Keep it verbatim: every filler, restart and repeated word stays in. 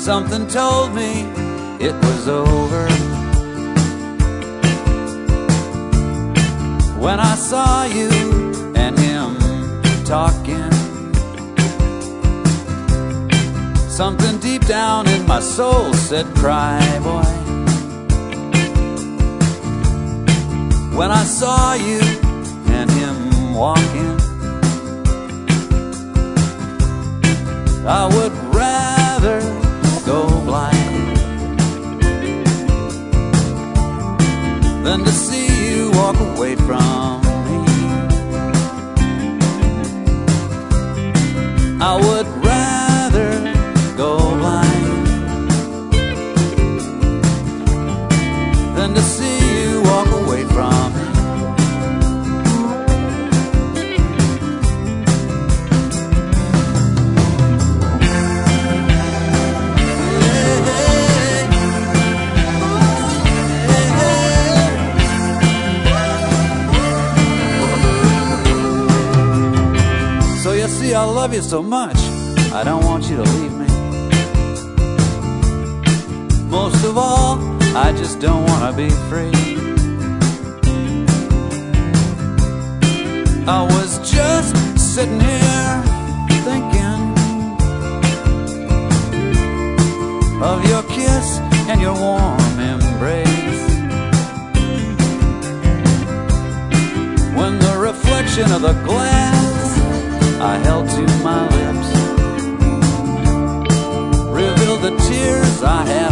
Something told me it was over. When I saw you and him talking, something deep down in my soul said, cry, boy. When I saw you and him walking, I would rather go blind than to see you walk away from me. I would rather go blind than to see you walk away from me. See, I love you so much, I don't want you to leave me. Most of all, I just don't want to be free. I was just sitting here thinking of your kiss and your warm embrace, when the reflection of the glass I held to my lips revealed the tears I had